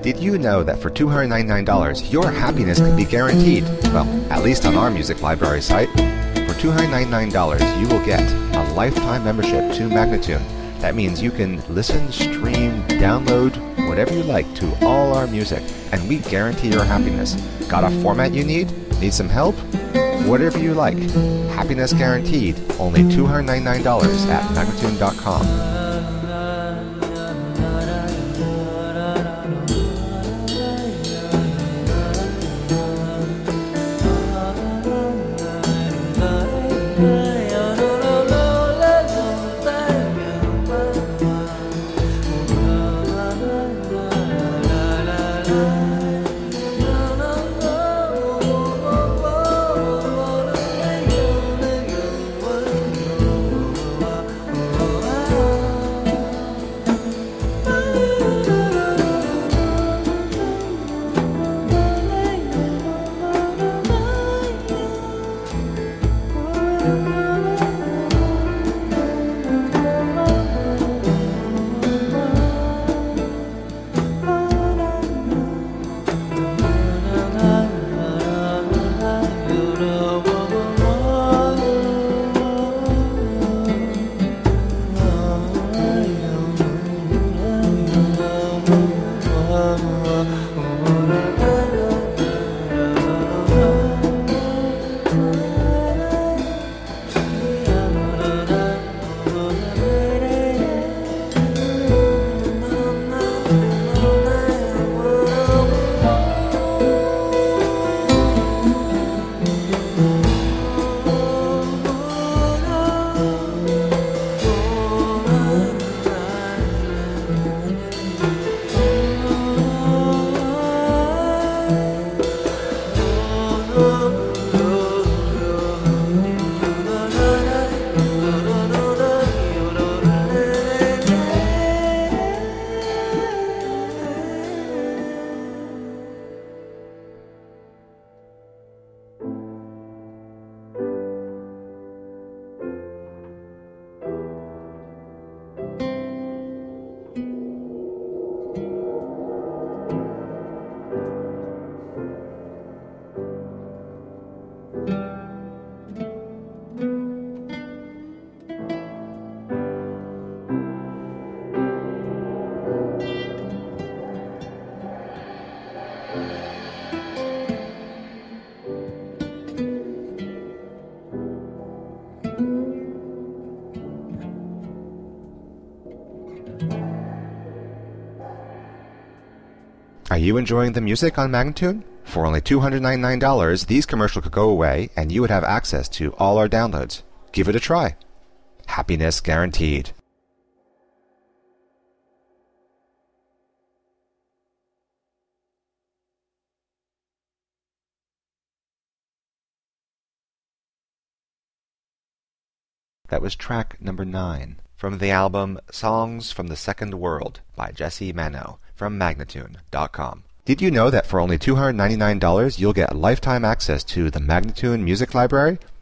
Did you know that for $299, your happiness can be guaranteed? Well, at least on our music library site. For $299, you will get a lifetime membership to Magnatune. That means you can listen, stream, download, whatever you like to all our music, and we guarantee your happiness. Got a format you need? Need some help? Whatever you like. Happiness guaranteed. Only $299 at Magnatune.com. Are you enjoying the music on Magnatune? For only $299, these commercials could go away and you would have access to all our downloads. Give it a try. Happiness guaranteed. That was track number 9 from the album Songs from the Second World by Jesse Mano from Magnatune.com. Did you know that for only $299 you'll get lifetime access to the Magnatune Music Library?